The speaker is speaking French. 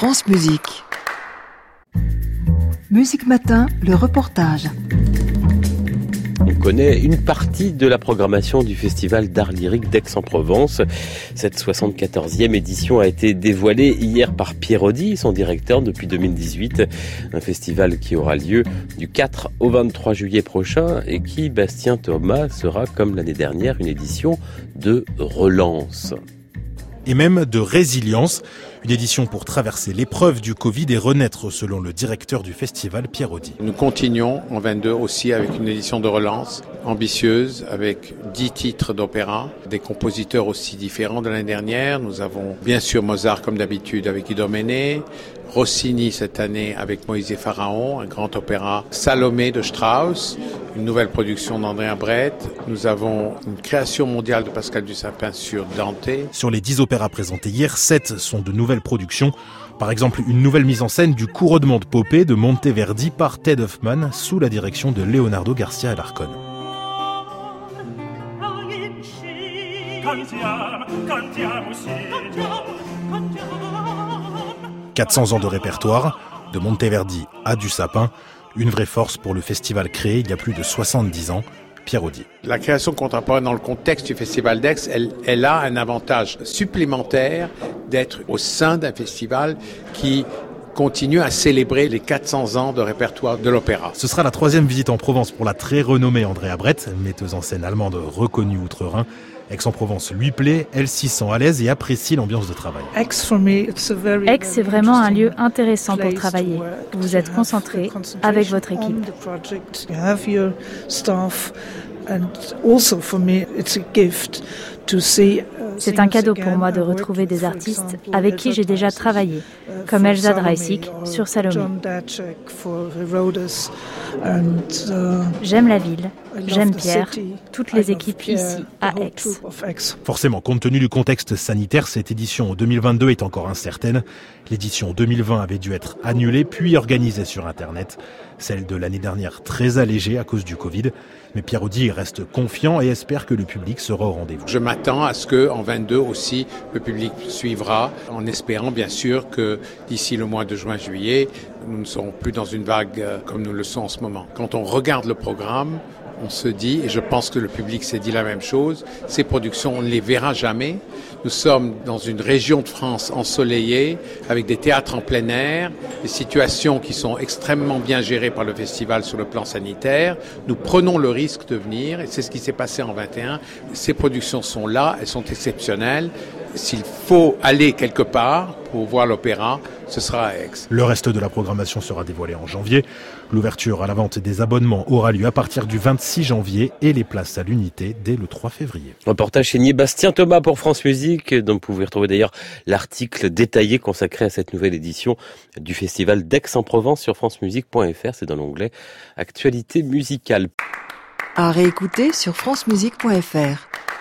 France Musique. Musique Matin, le reportage. On connaît une partie de la programmation du Festival d'art lyrique d'Aix-en-Provence. Cette 74e édition a été dévoilée hier par Pierre Audy, son directeur depuis 2018. Un festival qui aura lieu du 4 au 23 juillet prochain et qui, Bastien Thomas, sera comme l'année dernière une édition de relance. Et même de résilience. Une édition pour traverser l'épreuve du Covid et renaître, selon le directeur du festival, Pierre Audy. Nous continuons en 22 aussi avec une édition de relance ambitieuse, avec 10 titres d'opéra, des compositeurs aussi différents de l'année dernière. Nous avons bien sûr Mozart comme d'habitude avec Idoménée, Rossini cette année avec Moïse et Pharaon, un grand opéra, Salomé de Strauss, une nouvelle production d'Andrea Brett. Nous avons une création mondiale de Pascal Dussapin sur Dante. Sur les 10 opéras présentés hier, 7 sont de nouvelles productions. Par exemple, une nouvelle mise en scène du Couronnement de Popée de Monteverdi par Ted Hoffman sous la direction de Leonardo Garcia Alarcón. 400 ans de répertoire, de Monteverdi à Dussapin, une vraie force pour le festival créé il y a plus de 70 ans. Pierre Audy. La création contemporaine dans le contexte du Festival d'Aix, elle a un avantage supplémentaire d'être au sein d'un festival qui continue à célébrer les 400 ans de répertoire de l'opéra. Ce sera la 3e visite en Provence pour la très renommée Andrea Brett, metteuse en scène allemande reconnue outre-Rhin. Aix-en-Provence lui plaît, elle s'y sent à l'aise et apprécie l'ambiance de travail. Aix, c'est vraiment un lieu intéressant pour travailler. Vous êtes concentré avec votre équipe. C'est un cadeau pour moi de retrouver des artistes avec qui j'ai déjà travaillé, comme Elsa Dreisig sur Salomé. J'aime la ville, j'aime Pierre, toutes les équipes ici à Aix. Forcément, compte tenu du contexte sanitaire, cette édition 2022 est encore incertaine. L'édition 2020 avait dû être annulée puis organisée sur Internet. Celle de l'année dernière très allégée à cause du Covid. Mais Pierre Audy reste confiant et espère que le public sera au rendez-vous. Je m'attends à ce qu'en 22 aussi, le public suivra, en espérant bien sûr que d'ici le mois de juin-juillet, nous ne serons plus dans une vague comme nous le sommes en ce moment. Quand on regarde le programme, on se dit, et je pense que le public s'est dit la même chose, ces productions, on ne les verra jamais. Nous sommes dans une région de France ensoleillée, avec des théâtres en plein air, des situations qui sont extrêmement bien gérées par le festival sur le plan sanitaire. Nous prenons le risque de venir, et c'est ce qui s'est passé en 21. Ces productions sont là, elles sont exceptionnelles. S'il faut aller quelque part pour voir l'opéra, ce sera à Aix. Le reste de la programmation sera dévoilé en janvier. L'ouverture à la vente des abonnements aura lieu à partir du 26 janvier et les places à l'unité dès le 3 février. Reportage signé Bastien Thomas pour France Musique, dont vous pouvez retrouver d'ailleurs l'article détaillé consacré à cette nouvelle édition du Festival d'Aix-en-Provence sur francemusique.fr. C'est dans l'onglet Actualité musicale. À réécouter sur francemusique.fr.